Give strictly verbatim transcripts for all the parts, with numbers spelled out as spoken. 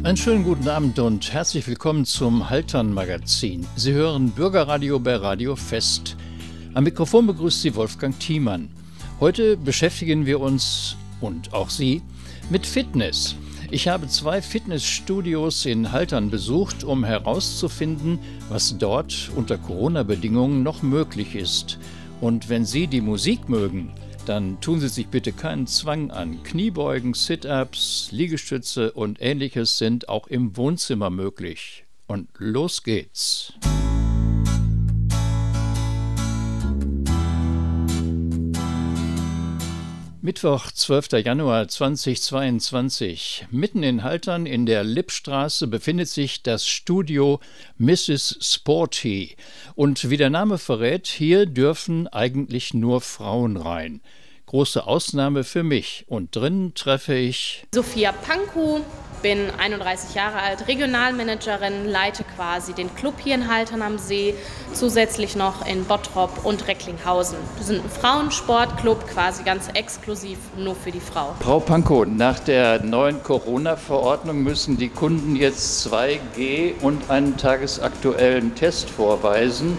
Einen schönen guten Abend und herzlich willkommen zum Haltern-Magazin. Sie hören Bürgerradio bei Radio Fest. Am Mikrofon begrüßt Sie Wolfgang Thiemann. Heute beschäftigen wir uns, und auch Sie, mit Fitness. Ich habe zwei Fitnessstudios in Haltern besucht, um herauszufinden, was dort unter Corona-Bedingungen noch möglich ist. Und wenn Sie die Musik mögen, dann tun Sie sich bitte keinen Zwang an. Kniebeugen, Sit-Ups, Liegestütze und Ähnliches sind auch im Wohnzimmer möglich. Und los geht's! Mittwoch, zwölfter Januar zweitausendzweiundzwanzig. Mitten in Haltern in der Lippstraße befindet sich das Studio Misses Sporty. Und wie der Name verrät, hier dürfen eigentlich nur Frauen rein. Große Ausnahme für mich. Und drin treffe ich Sophia Pankow, bin einunddreißig Jahre alt, Regionalmanagerin, leite quasi den Club hier in Haltern am See, zusätzlich noch in Bottrop und Recklinghausen. Wir sind ein Frauensportclub, quasi ganz exklusiv nur für die Frau. Frau Pankow, nach der neuen Corona-Verordnung müssen die Kunden jetzt zwei G und einen tagesaktuellen Test vorweisen.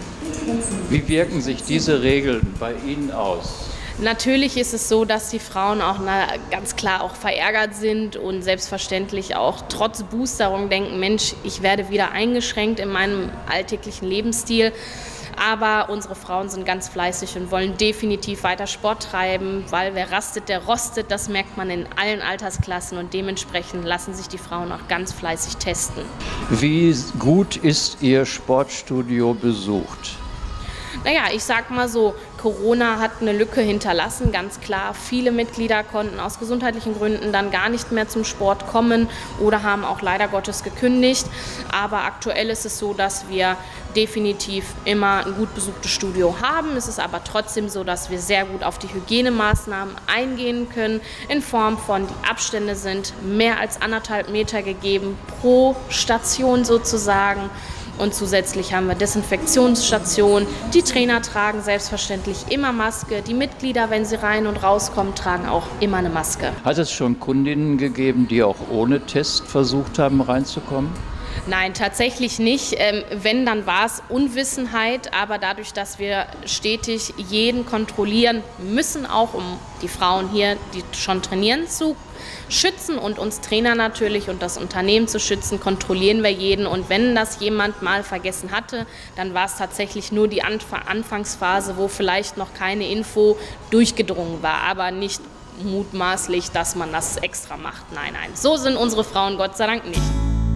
Wie wirken sich diese Regeln bei Ihnen aus? Natürlich ist es so, dass die Frauen auch na, ganz klar auch verärgert sind und selbstverständlich auch trotz Boosterung denken, Mensch, ich werde wieder eingeschränkt in meinem alltäglichen Lebensstil. Aber unsere Frauen sind ganz fleißig und wollen definitiv weiter Sport treiben, weil wer rastet, der rostet. Das merkt man in allen Altersklassen und dementsprechend lassen sich die Frauen auch ganz fleißig testen. Wie gut ist Ihr Sportstudio besucht? Naja, ich sag mal so, Corona hat eine Lücke hinterlassen, ganz klar. Viele Mitglieder konnten aus gesundheitlichen Gründen dann gar nicht mehr zum Sport kommen oder haben auch leider Gottes gekündigt. Aber aktuell ist es so, dass wir definitiv immer ein gut besuchtes Studio haben. Es ist aber trotzdem so, dass wir sehr gut auf die Hygienemaßnahmen eingehen können, in Form von, die Abstände sind mehr als anderthalb Meter gegeben pro Station sozusagen. Und zusätzlich haben wir Desinfektionsstationen. Die Trainer tragen selbstverständlich immer Maske. Die Mitglieder, wenn sie rein und rauskommen, tragen auch immer eine Maske. Hat es schon Kundinnen gegeben, die auch ohne Test versucht haben, reinzukommen? Nein, tatsächlich nicht. Ähm, wenn, dann war es Unwissenheit. Aber dadurch, dass wir stetig jeden kontrollieren müssen, auch um die Frauen hier, die schon trainieren, zu schützen und uns Trainer natürlich und das Unternehmen zu schützen, kontrollieren wir jeden. Und wenn das jemand mal vergessen hatte, dann war es tatsächlich nur die Anf- Anfangsphase, wo vielleicht noch keine Info durchgedrungen war, aber nicht mutmaßlich, dass man das extra macht. Nein, nein, so sind unsere Frauen Gott sei Dank nicht.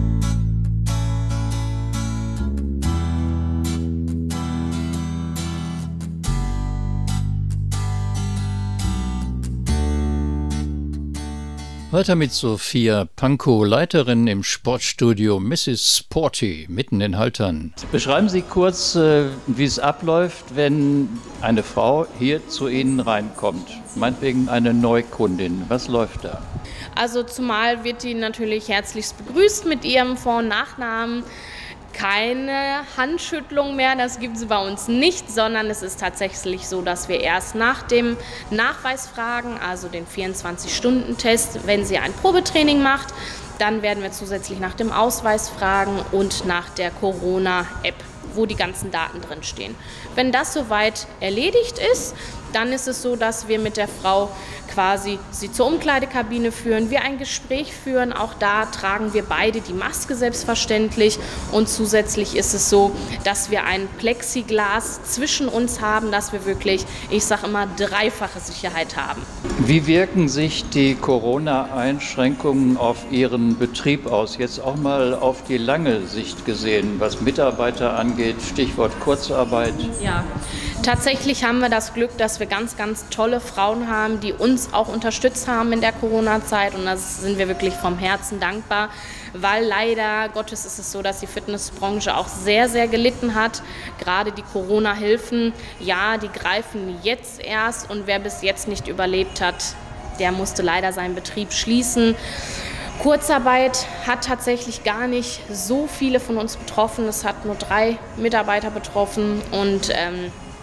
Weiter mit Sophia Pankow, Leiterin im Sportstudio Misses Sporty, mitten in Haltern. Beschreiben Sie kurz, wie es abläuft, wenn eine Frau hier zu Ihnen reinkommt. Meinetwegen eine Neukundin. Was läuft da? Also zumal wird die natürlich herzlichst begrüßt mit ihrem Vor- und Nachnamen. Keine Handschüttlung mehr, das gibt es bei uns nicht, sondern es ist tatsächlich so, dass wir erst nach dem Nachweis fragen, also den vierundzwanzig-Stunden-Test, wenn sie ein Probetraining macht, dann werden wir zusätzlich nach dem Ausweis fragen und nach der Corona-App, wo die ganzen Daten drin stehen. Wenn das soweit erledigt ist, dann ist es so, dass wir mit der Frau quasi sie zur Umkleidekabine führen, wir ein Gespräch führen. Auch da tragen wir beide die Maske selbstverständlich. Und zusätzlich ist es so, dass wir ein Plexiglas zwischen uns haben, dass wir wirklich, ich sage immer, dreifache Sicherheit haben. Wie wirken sich die Corona-Einschränkungen auf Ihren Betrieb aus? Jetzt auch mal auf die lange Sicht gesehen, was Mitarbeiter angeht, Stichwort Kurzarbeit. Ja, tatsächlich haben wir das Glück, dass wir ganz, ganz tolle Frauen haben, die uns auch unterstützt haben in der Corona-Zeit. Und da sind wir wirklich vom Herzen dankbar, weil leider Gottes ist es so, dass die Fitnessbranche auch sehr, sehr gelitten hat. Gerade die Corona-Hilfen, ja, die greifen jetzt erst. Und wer bis jetzt nicht überlebt hat, der musste leider seinen Betrieb schließen. Kurzarbeit hat tatsächlich gar nicht so viele von uns betroffen. Es hat nur drei Mitarbeiter betroffen und ähm,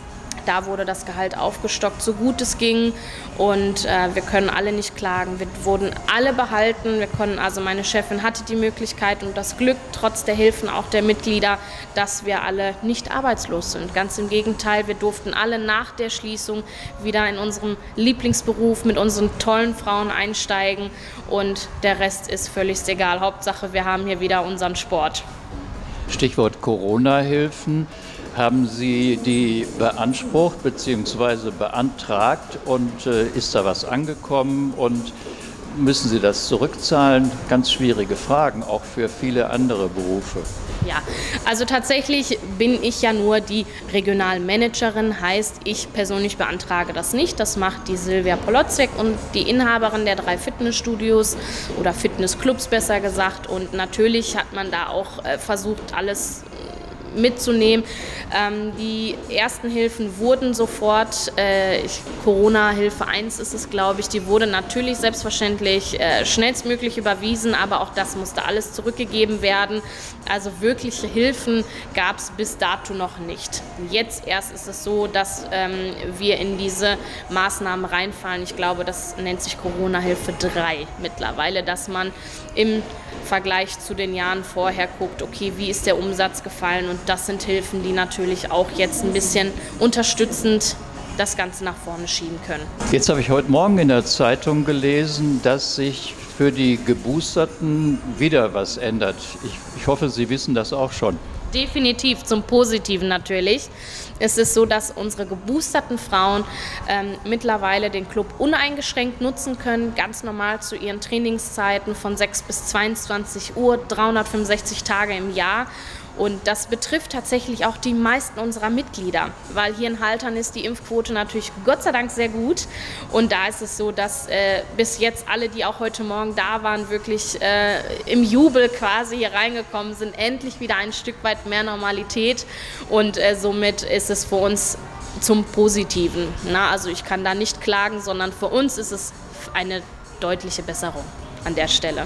Da wurde das Gehalt aufgestockt, so gut es ging, und äh, wir können alle nicht klagen. Wir wurden alle behalten. Wir konnten, also meine Chefin hatte die Möglichkeit und das Glück, trotz der Hilfen auch der Mitglieder, dass wir alle nicht arbeitslos sind. Ganz im Gegenteil, wir durften alle nach der Schließung wieder in unserem Lieblingsberuf mit unseren tollen Frauen einsteigen, und der Rest ist völlig egal. Hauptsache, wir haben hier wieder unseren Sport. Stichwort Corona-Hilfen. Haben Sie die beansprucht bzw. beantragt, und äh, ist da was angekommen, und müssen Sie das zurückzahlen? Ganz schwierige Fragen, auch für viele andere Berufe. Ja, also tatsächlich bin ich ja nur die Regionalmanagerin, heißt, ich persönlich beantrage das nicht. Das macht die Silvia Polotzek und die Inhaberin der drei Fitnessstudios oder Fitnessclubs besser gesagt. Und natürlich hat man da auch äh, versucht, alles mitzunehmen. Ähm, die ersten Hilfen wurden sofort, äh, Corona-Hilfe eins ist es, glaube ich, die wurde natürlich selbstverständlich äh, schnellstmöglich überwiesen, aber auch das musste alles zurückgegeben werden. Also wirkliche Hilfen gab es bis dato noch nicht. Jetzt erst ist es so, dass ähm, wir in diese Maßnahmen reinfallen. Ich glaube, das nennt sich Corona-Hilfe drei mittlerweile, dass man im Vergleich zu den Jahren vorher guckt, okay, wie ist der Umsatz gefallen, und das sind Hilfen, die natürlich auch jetzt ein bisschen unterstützend das Ganze nach vorne schieben können. Jetzt habe ich heute Morgen in der Zeitung gelesen, dass sich für die Geboosterten wieder was ändert. Ich, ich hoffe, Sie wissen das auch schon. Definitiv, zum Positiven natürlich. Es ist so, dass unsere geboosterten Frauen ähm, mittlerweile den Club uneingeschränkt nutzen können, ganz normal zu ihren Trainingszeiten von sechs bis zweiundzwanzig Uhr, dreihundertfünfundsechzig Tage im Jahr. Und das betrifft tatsächlich auch die meisten unserer Mitglieder, weil hier in Haltern ist die Impfquote natürlich Gott sei Dank sehr gut. Und da ist es so, dass äh, bis jetzt alle, die auch heute Morgen da waren, wirklich äh, im Jubel quasi hier reingekommen sind. Endlich wieder ein Stück weit mehr Normalität, und äh, somit ist es für uns zum Positiven. Na, also ich kann da nicht klagen, sondern für uns ist es eine deutliche Besserung an der Stelle.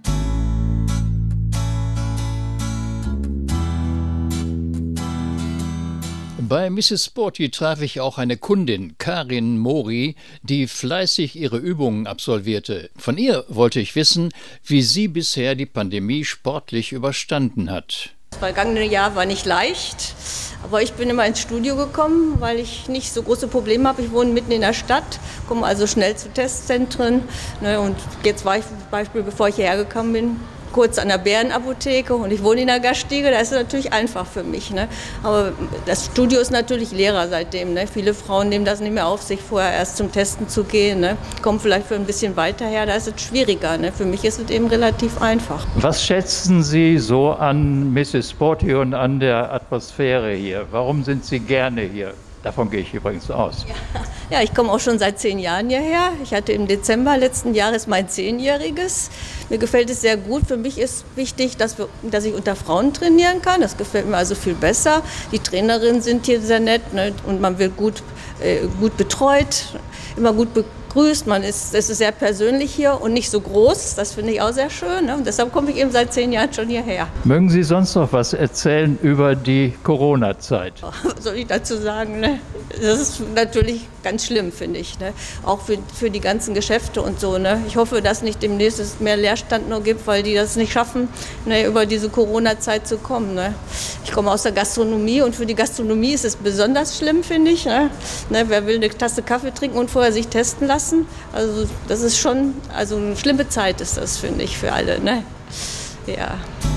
Bei Misses Sporty traf ich auch eine Kundin, Karin Mori, die fleißig ihre Übungen absolvierte. Von ihr wollte ich wissen, wie sie bisher die Pandemie sportlich überstanden hat. Das vergangene Jahr war nicht leicht, aber ich bin immer ins Studio gekommen, weil ich nicht so große Probleme habe. Ich wohne mitten in der Stadt, komme also schnell zu Testzentren. Ne, und jetzt war ich zum Beispiel, bevor ich hierher gekommen bin, kurz an der Bärenapotheke, und ich wohne in der Gaststiege, da ist es natürlich einfach für mich. Ne? Aber das Studio ist natürlich leerer seitdem. Ne? Viele Frauen nehmen das nicht mehr auf sich, vorher erst zum Testen zu gehen. Ne? Kommen vielleicht für ein bisschen weiter her, da ist es schwieriger. Ne? Für mich ist es eben relativ einfach. Was schätzen Sie so an Misses Sporty und an der Atmosphäre hier? Warum sind Sie gerne hier? Davon gehe ich übrigens aus. Ja, ja, ich komme auch schon seit zehn Jahren hierher. Ich hatte im Dezember letzten Jahres mein Zehnjähriges. Mir gefällt es sehr gut. Für mich ist wichtig, dass, wir, dass ich unter Frauen trainieren kann. Das gefällt mir also viel besser. Die Trainerinnen sind hier sehr nett, ne? Und man wird gut, äh, gut betreut, immer gut begrüßt. Man ist, es ist sehr persönlich hier und nicht so groß. Das finde ich auch sehr schön. Ne? Und deshalb komme ich eben seit zehn Jahren schon hierher. Mögen Sie sonst noch was erzählen über die Corona-Zeit? Was soll ich dazu sagen? Ne? Das ist natürlich ganz schlimm, finde ich. Ne? Auch für, für die ganzen Geschäfte und so. Ne? Ich hoffe, dass nicht demnächst es mehr Leerstand nur gibt, weil die das nicht schaffen, ne, über diese Corona-Zeit zu kommen. Ne? Ich komme aus der Gastronomie, und für die Gastronomie ist es besonders schlimm, finde ich. Ne? Ne, wer will eine Tasse Kaffee trinken und vorher sich testen lassen? Also das ist schon, also eine schlimme Zeit ist das, finde ich, für alle. Ne? Ja.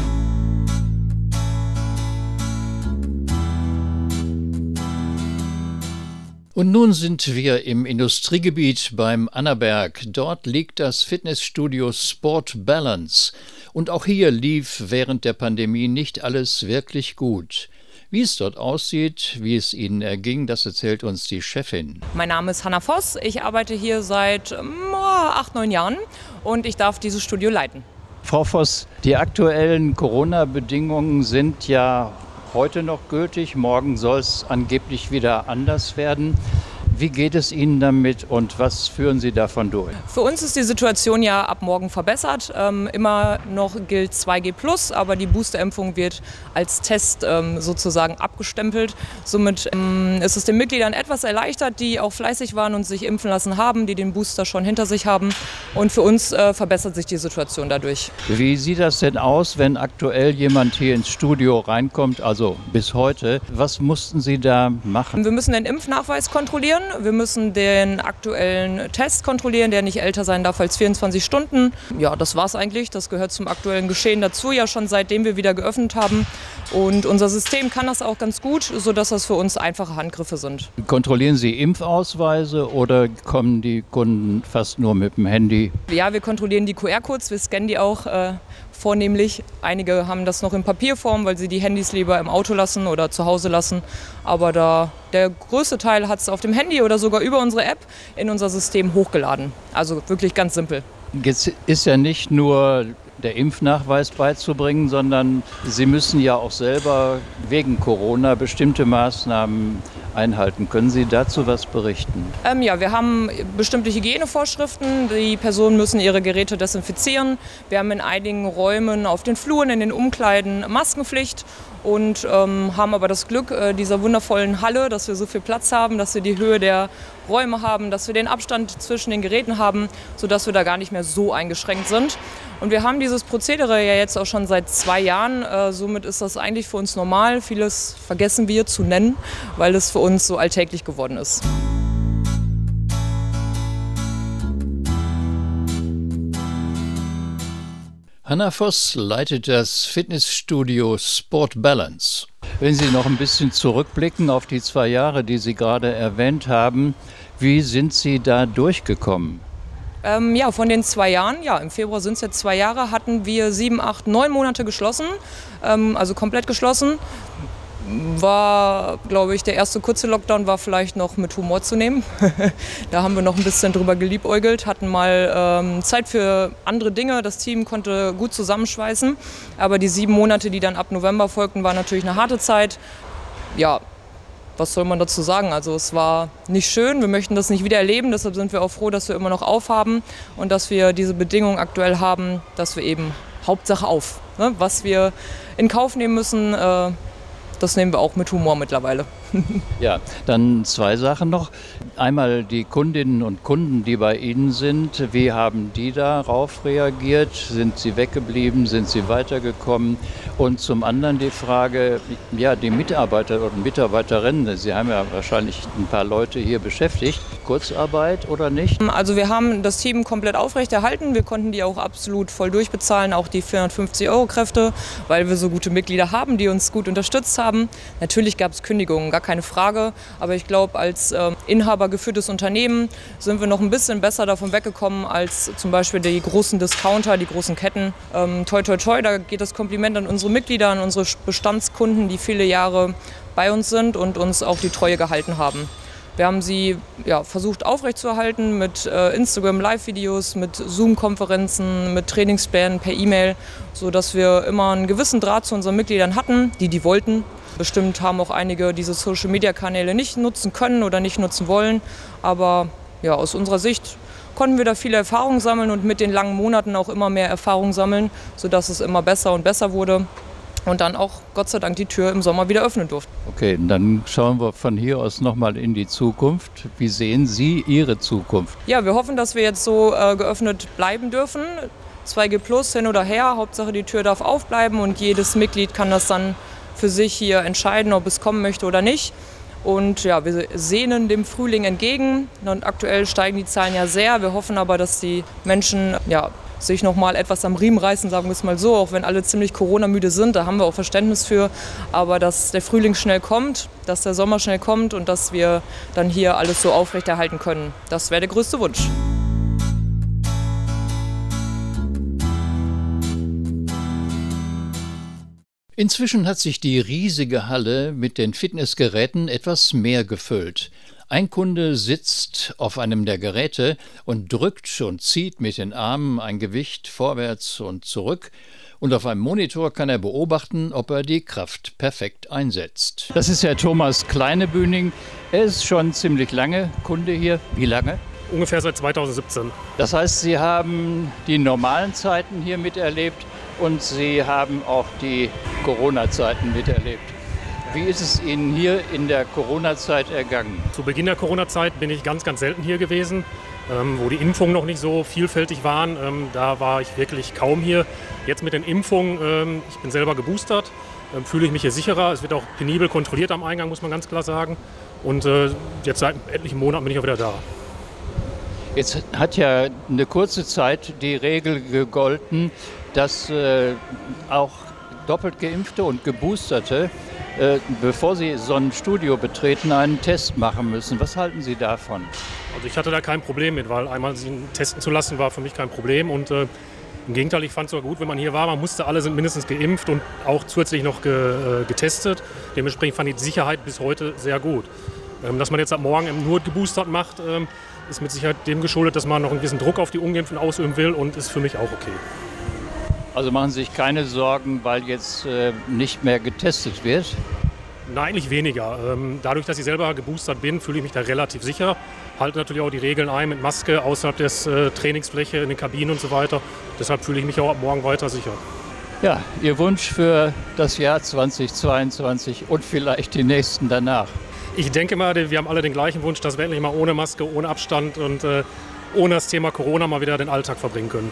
Und nun sind wir im Industriegebiet beim Annaberg. Dort liegt das Fitnessstudio Sport Balance. Und auch hier lief während der Pandemie nicht alles wirklich gut. Wie es dort aussieht, wie es ihnen erging, das erzählt uns die Chefin. Mein Name ist Hanna Voss, ich arbeite hier seit ähm, acht, neun Jahren und ich darf dieses Studio leiten. Frau Voss, die aktuellen Corona-Bedingungen sind ja heute noch gültig, morgen soll es angeblich wieder anders werden. Wie geht es Ihnen damit und was führen Sie davon durch? Für uns ist die Situation ja ab morgen verbessert. Ähm, immer noch gilt zwei G plus, aber die Boosterimpfung wird als Test ähm, sozusagen abgestempelt. Somit ähm, ist es den Mitgliedern etwas erleichtert, die auch fleißig waren und sich impfen lassen haben, die den Booster schon hinter sich haben. Und für uns äh, verbessert sich die Situation dadurch. Wie sieht das denn aus, wenn aktuell jemand hier ins Studio reinkommt, also bis heute? Was mussten Sie da machen? Wir müssen den Impfnachweis kontrollieren. Wir müssen den aktuellen Test kontrollieren, der nicht älter sein darf als vierundzwanzig Stunden. Ja, das war's eigentlich. Das gehört zum aktuellen Geschehen dazu, ja schon seitdem wir wieder geöffnet haben. Und unser System kann das auch ganz gut, sodass das für uns einfache Handgriffe sind. Kontrollieren Sie Impfausweise oder kommen die Kunden fast nur mit dem Handy? Ja, wir kontrollieren die Q R-Codes, wir scannen die auch äh, vornehmlich. Einige haben das noch in Papierform, weil sie die Handys lieber im Auto lassen oder zu Hause lassen. Aber da, der größte Teil hat es auf dem Handy oder sogar über unsere App in unser System hochgeladen. Also wirklich ganz simpel. Jetzt ist ja nicht nur der Impfnachweis beizubringen, sondern Sie müssen ja auch selber wegen Corona bestimmte Maßnahmen einhalten. Können Sie dazu was berichten? Ähm, ja, wir haben bestimmte Hygienevorschriften. Die Personen müssen ihre Geräte desinfizieren. Wir haben in einigen Räumen auf den Fluren, in den Umkleiden Maskenpflicht und ähm, haben aber das Glück äh, dieser wundervollen Halle, dass wir so viel Platz haben, dass wir die Höhe der Räume haben, dass wir den Abstand zwischen den Geräten haben, sodass wir da gar nicht mehr so eingeschränkt sind. Und wir haben dieses Prozedere ja jetzt auch schon seit zwei Jahren. Äh, somit ist das eigentlich für uns normal. Vieles vergessen wir zu nennen, weil es für uns so alltäglich geworden ist. Hanna Voss leitet das Fitnessstudio Sport Balance. Wenn Sie noch ein bisschen zurückblicken auf die zwei Jahre, die Sie gerade erwähnt haben, wie sind Sie da durchgekommen? Ähm, ja, von den zwei Jahren, ja, im Februar sind es jetzt zwei Jahre, hatten wir sieben, acht, neun Monate geschlossen, ähm, also komplett geschlossen. War, glaube ich, der erste kurze Lockdown war vielleicht noch mit Humor zu nehmen. Da haben wir noch ein bisschen drüber geliebäugelt, hatten mal ähm, Zeit für andere Dinge. Das Team konnte gut zusammenschweißen. Aber die sieben Monate, die dann ab November folgten, war natürlich eine harte Zeit. Ja, was soll man dazu sagen? Also es war nicht schön, wir möchten das nicht wieder erleben. Deshalb sind wir auch froh, dass wir immer noch aufhaben und dass wir diese Bedingungen aktuell haben, dass wir eben Hauptsache auf. Ne? Was wir in Kauf nehmen müssen, äh, das nehmen wir auch mit Humor mittlerweile. Ja, dann zwei Sachen noch. Einmal die Kundinnen und Kunden, die bei Ihnen sind. Wie haben die darauf reagiert? Sind sie weggeblieben? Sind sie weitergekommen? Und zum anderen die Frage, ja, die Mitarbeiter und Mitarbeiterinnen. Sie haben ja wahrscheinlich ein paar Leute hier beschäftigt. Kurzarbeit oder nicht? Also wir haben das Team komplett aufrechterhalten. Wir konnten die auch absolut voll durchbezahlen, auch die vierhundertfünfzig Euro Kräfte, weil wir so gute Mitglieder haben, die uns gut unterstützt haben. Natürlich gab es Kündigungen, gar keine Frage. Aber ich glaube, als äh, inhabergeführtes Unternehmen sind wir noch ein bisschen besser davon weggekommen als zum Beispiel die großen Discounter, die großen Ketten. Ähm, toi, toi, toi, da geht das Kompliment an unsere Mitglieder, an unsere Bestandskunden, die viele Jahre bei uns sind und uns auch die Treue gehalten haben. Wir haben sie ja, versucht aufrechtzuerhalten mit äh, Instagram-Live-Videos, mit Zoom-Konferenzen, mit Trainingsplänen per E-Mail, sodass wir immer einen gewissen Draht zu unseren Mitgliedern hatten, die die wollten. Bestimmt haben auch einige diese Social-Media-Kanäle nicht nutzen können oder nicht nutzen wollen. Aber ja, aus unserer Sicht konnten wir da viele Erfahrungen sammeln und mit den langen Monaten auch immer mehr Erfahrung sammeln, sodass es immer besser und besser wurde. Und dann auch Gott sei Dank die Tür im Sommer wieder öffnen durften. Okay, dann schauen wir von hier aus nochmal in die Zukunft. Wie sehen Sie Ihre Zukunft? Ja, wir hoffen, dass wir jetzt so äh, geöffnet bleiben dürfen. zwei G plus hin oder her, Hauptsache die Tür darf aufbleiben und jedes Mitglied kann das dann für sich hier entscheiden, ob es kommen möchte oder nicht. Und ja, wir sehnen dem Frühling entgegen. Und aktuell steigen die Zahlen ja sehr. Wir hoffen aber, dass die Menschen ja, sich noch mal etwas am Riemen reißen, sagen wir es mal so, auch wenn alle ziemlich Corona-müde sind, da haben wir auch Verständnis für, aber dass der Frühling schnell kommt, dass der Sommer schnell kommt und dass wir dann hier alles so aufrechterhalten können. Das wäre der größte Wunsch. Inzwischen hat sich die riesige Halle mit den Fitnessgeräten etwas mehr gefüllt. Ein Kunde sitzt auf einem der Geräte und drückt und zieht mit den Armen ein Gewicht vorwärts und zurück. Und auf einem Monitor kann er beobachten, ob er die Kraft perfekt einsetzt. Das ist Herr Thomas Kleinebühning. Er ist schon ziemlich lange Kunde hier. Wie lange? Ungefähr seit zweitausendsiebzehn. Das heißt, Sie haben die normalen Zeiten hier miterlebt und Sie haben auch die Corona-Zeiten miterlebt. Wie ist es Ihnen hier in der Corona-Zeit ergangen? Zu Beginn der Corona-Zeit bin ich ganz, ganz selten hier gewesen, ähm, wo die Impfungen noch nicht so vielfältig waren. Ähm, da war ich wirklich kaum hier. Jetzt mit den Impfungen, ähm, ich bin selber geboostert, ähm, fühle ich mich hier sicherer. Es wird auch penibel kontrolliert am Eingang, muss man ganz klar sagen. Und äh, jetzt seit etlichen Monaten bin ich auch wieder da. Jetzt hat ja eine kurze Zeit die Regel gegolten, dass äh, auch doppelt Geimpfte und Geboosterte, äh, bevor sie so ein Studio betreten, einen Test machen müssen. Was halten Sie davon? Also ich hatte da kein Problem mit, weil einmal sie testen zu lassen war für mich kein Problem. Und äh, im Gegenteil, ich fand es sogar gut, wenn man hier war. Man musste, alle sind mindestens geimpft und auch zusätzlich noch ge, äh, getestet. Dementsprechend fand ich die Sicherheit bis heute sehr gut. Ähm, dass man jetzt ab morgen nur geboostert macht, ähm, ist mit Sicherheit dem geschuldet, dass man noch einen gewissen Druck auf die Ungeimpften ausüben will und ist für mich auch okay. Also machen Sie sich keine Sorgen, weil jetzt äh, nicht mehr getestet wird? Nein, eigentlich weniger. Ähm, dadurch, dass ich selber geboostert bin, fühle ich mich da relativ sicher. Halte natürlich auch die Regeln ein mit Maske außerhalb des äh, Trainingsfläche, in den Kabinen und so weiter. Deshalb fühle ich mich auch ab morgen weiter sicher. Ja, Ihr Wunsch für das Jahr zweitausendzweiundzwanzig und vielleicht die nächsten danach? Ich denke mal, wir haben alle den gleichen Wunsch, dass wir endlich mal ohne Maske, ohne Abstand und äh, ohne das Thema Corona mal wieder den Alltag verbringen können.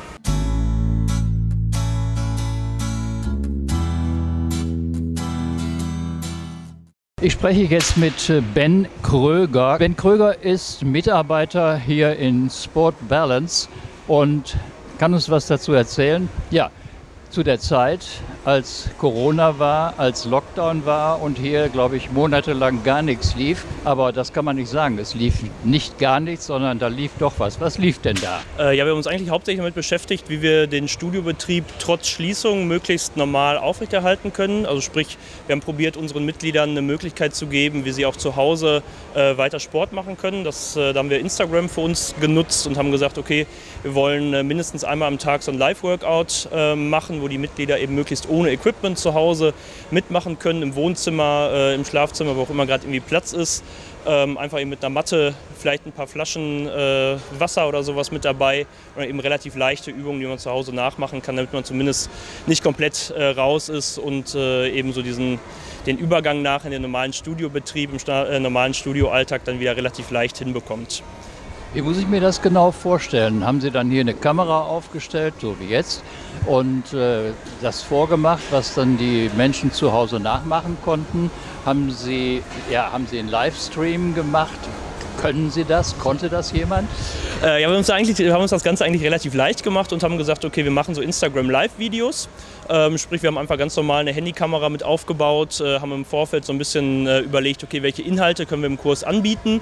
Ich spreche jetzt mit Ben Kröger. Ben Kröger ist Mitarbeiter hier in Sport Balance und kann uns was dazu erzählen. Ja, zu der Zeit, als Corona war, als Lockdown war und hier, glaube ich, monatelang gar nichts lief. Aber das kann man nicht sagen. Es lief nicht gar nichts, sondern da lief doch was. Was lief denn da? Äh, ja, wir haben uns eigentlich hauptsächlich damit beschäftigt, wie wir den Studiobetrieb trotz Schließung möglichst normal aufrechterhalten können. Also sprich, wir haben probiert, unseren Mitgliedern eine Möglichkeit zu geben, wie sie auch zu Hause äh, weiter Sport machen können. Das, äh, da haben wir Instagram für uns genutzt und haben gesagt, okay, wir wollen äh, mindestens einmal am Tag so ein Live-Workout äh, machen, wo die Mitglieder eben möglichst ohne Equipment zu Hause mitmachen können, im Wohnzimmer, äh, im Schlafzimmer, wo auch immer gerade irgendwie Platz ist. Ähm, einfach eben mit einer Matte, vielleicht ein paar Flaschen äh, Wasser oder sowas mit dabei oder eben relativ leichte Übungen, die man zu Hause nachmachen kann, damit man zumindest nicht komplett äh, raus ist und äh, eben so diesen, den Übergang nach in den normalen Studiobetrieb, im Sta- äh, normalen Studioalltag dann wieder relativ leicht hinbekommt. Wie muss ich mir das genau vorstellen? Haben Sie dann hier eine Kamera aufgestellt, so wie jetzt, und äh, das vorgemacht, was dann die Menschen zu Hause nachmachen konnten? Haben Sie, ja, haben Sie einen Livestream gemacht? Können Sie das? Konnte das jemand? Äh, ja, wir haben, uns eigentlich, wir haben uns das Ganze eigentlich relativ leicht gemacht und haben gesagt, okay, wir machen so Instagram-Live-Videos. Ähm, sprich, wir haben einfach ganz normal eine Handykamera mit aufgebaut, äh, haben im Vorfeld so ein bisschen äh, überlegt, okay, welche Inhalte können wir im Kurs anbieten.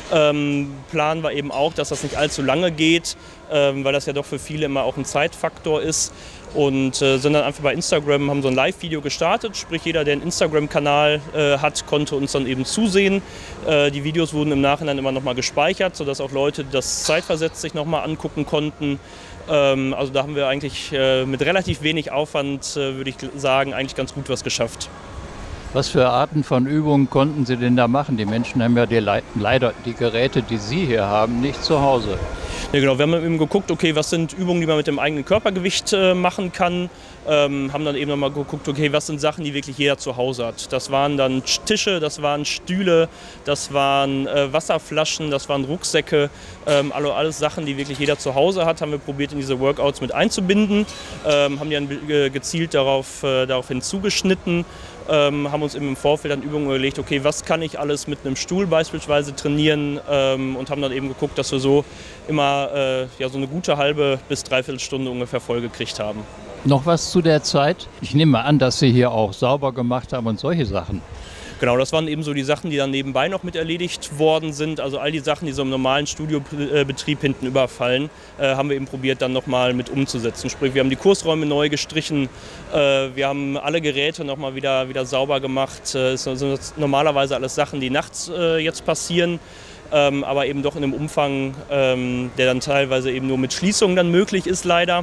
Ähm, Plan war eben auch, dass das nicht allzu lange geht, ähm, weil das ja doch für viele immer auch ein Zeitfaktor ist. Und äh, sind dann einfach bei Instagram, haben so ein Live-Video gestartet, sprich jeder, der einen Instagram-Kanal äh, hat, konnte uns dann eben zusehen. Äh, die Videos wurden im Nachhinein immer nochmal gespeichert, sodass auch Leute das zeitversetzt sich nochmal angucken konnten. Ähm, also da haben wir eigentlich äh, mit relativ wenig Aufwand, äh, würde ich sagen, eigentlich ganz gut was geschafft. Was für Arten von Übungen konnten Sie denn da machen? Die Menschen haben ja die Le- leider die Geräte, die Sie hier haben, nicht zu Hause. Ja, genau. Wir haben eben geguckt, okay, was sind Übungen, die man mit dem eigenen Körpergewicht äh, machen kann. Ähm, haben dann eben nochmal geguckt, okay, was sind Sachen, die wirklich jeder zu Hause hat. Das waren dann Tische, das waren Stühle, das waren äh, Wasserflaschen, das waren Rucksäcke. Ähm, also alles Sachen, die wirklich jeder zu Hause hat, haben wir probiert, in diese Workouts mit einzubinden. Ähm, haben die dann ge- gezielt darauf, äh, daraufhin zugeschnitten. Ähm, haben uns eben im Vorfeld dann Übungen überlegt, okay, was kann ich alles mit einem Stuhl beispielsweise trainieren, ähm, und haben dann eben geguckt, dass wir so immer äh, ja, so eine gute halbe bis dreiviertel Stunde ungefähr vollgekriegt haben. Noch was zu der Zeit? Ich nehme an, dass Sie hier auch sauber gemacht haben und solche Sachen. Genau, das waren eben so die Sachen, die dann nebenbei noch mit erledigt worden sind. Also all die Sachen, die so im normalen Studiobetrieb hinten überfallen, äh, haben wir eben probiert, dann nochmal mit umzusetzen. Sprich, wir haben die Kursräume neu gestrichen, äh, wir haben alle Geräte nochmal wieder, wieder sauber gemacht. Äh, das sind normalerweise alles Sachen, die nachts äh, jetzt passieren. Ähm, aber eben doch in einem Umfang, ähm, der dann teilweise eben nur mit Schließungen dann möglich ist, leider.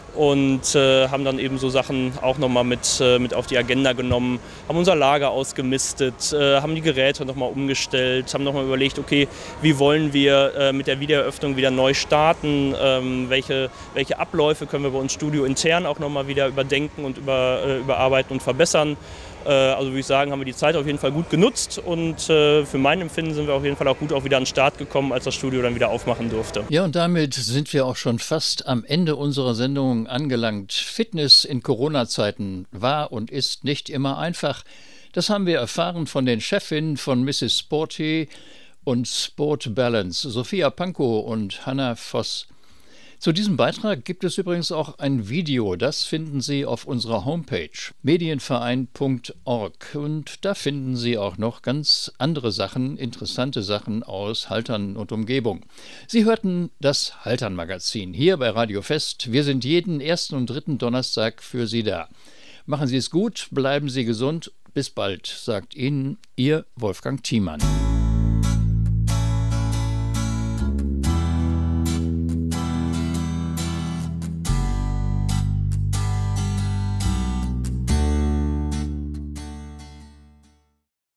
und äh, haben dann eben so Sachen auch nochmal mit, äh, mit auf die Agenda genommen, haben unser Lager ausgemistet, äh, haben die Geräte nochmal umgestellt, haben nochmal überlegt, okay, wie wollen wir äh, mit der Wiedereröffnung wieder neu starten, ähm, welche, welche Abläufe können wir bei uns Studio intern auch nochmal wieder überdenken und über, äh, überarbeiten und verbessern. Also würde ich sagen, haben wir die Zeit auf jeden Fall gut genutzt und äh, für mein Empfinden sind wir auf jeden Fall auch gut auch wieder an den Start gekommen, als das Studio dann wieder aufmachen durfte. Ja, und damit sind wir auch schon fast am Ende unserer Sendung angelangt. Fitness in Corona-Zeiten war und ist nicht immer einfach. Das haben wir erfahren von den Chefinnen von Misses Sporty und Sport Balance, Sophia Pankow und Hanna Voss. Zu diesem Beitrag gibt es übrigens auch ein Video, das finden Sie auf unserer Homepage medienverein punkt org und da finden Sie auch noch ganz andere Sachen, interessante Sachen aus Haltern und Umgebung. Sie hörten das Haltern-Magazin hier bei Radio Fest. Wir sind jeden ersten und dritten Donnerstag für Sie da. Machen Sie es gut, bleiben Sie gesund, bis bald, sagt Ihnen Ihr Wolfgang Thiemann.